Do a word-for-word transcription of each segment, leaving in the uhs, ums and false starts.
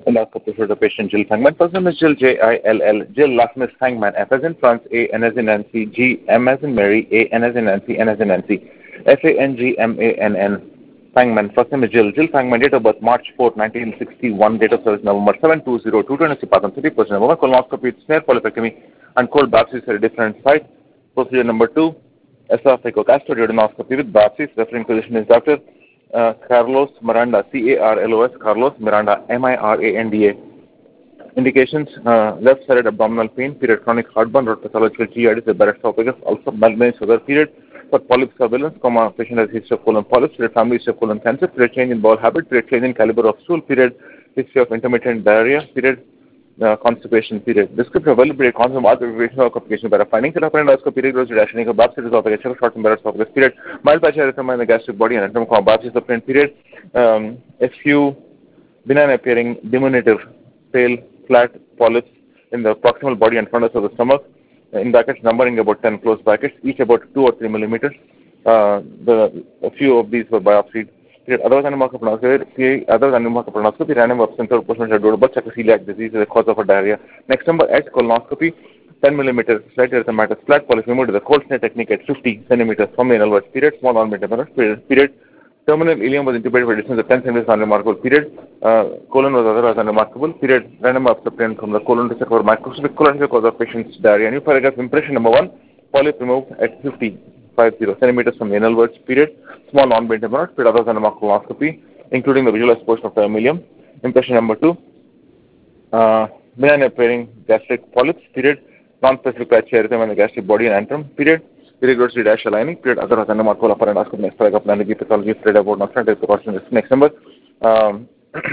Endoscopy for the patient Jill Fangman. First name is Jill, J I L L. Jill, last name is Fangman. F as in France, A, N as in Nancy, G, M as in Mary, A, N as in Nancy, N as in Nancy. F A N G M A N N. Fangman. First name is Jill. Jill Fangman, date of birth March fourth, nineteen sixty-one, date of service November seventh, two thousand two, twenty Patham City, procedure number one, colonoscopy, snare polypectomy, and cold biopsies at a different site. Procedure number two, esophagogastroduodenoscopy with biopsies. Referring physician is Doctor Uh, Carlos Miranda, C A R L O S, Carlos Miranda, M I R A N D A. Indications, uh, left-sided abdominal pain, period, chronic heartburn, road pathological G I D, the Barrett's esophagus, also malbone sugar, period, for polyp surveillance, comma, patient has history of colon polyps, period, family history of colon cancer, period, change in bowel habit, period, change in caliber of stool, period, history of intermittent diarrhea, period, uh, constipation, period. Description of availability, consume all preparation or complication by findings of endoscopy, period, rose rationing of biopsy esophagus, short and Barrett's esophagus, period, mild patchy erythema in the gastric body, and anatomical biopsies of period, um, a few benign appearing diminutive, pale, flat polyps in the proximal body and fundus of the stomach, in brackets numbering about ten close brackets, each about two or three millimeters. Uh, the a few of these were biopsied. Other than pneumococcal other than pneumococcal random absence or postmortem double celiac disease is the cause of a diarrhea. Next number at colonoscopy, ten millimeters, slight erythematous, flat polyps removed with the cold snare technique at fifty centimeters from the anal verge. Period, small ornament period. period. Terminal ileum was intubated for a distance of ten centimeters, unremarkable. Period. Uh, colon was otherwise unremarkable. Period. Random obstruction from the colon to for microscopic colonoscopy cause of patient's diarrhea. New paragraph, impression number one, polyp removed at fifty centimeters from the anal verge. Period. Small non-brain tumor, period, other than a colonoscopy, including the visualized portion of the ileum. Impression number two, uh, benign appearing gastric polyps. Period. Non-specific patchy erythema in the gastric body and antrum. Period. Irregularity dash aligning, period, other than the marco of endoscopy, next paragraph, pathology, pathology, spread about not front precaution. Next number, um,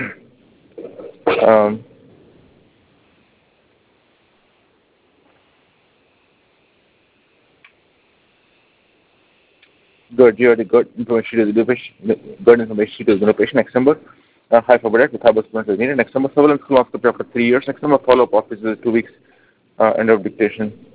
um, good, you already got information to the patient, good information to the patient. Next number, uh, high for with hyposplendosis is needed. Next number, surveillance colonoscopy after three years. Next number, follow-up office is two weeks, uh, end of dictation.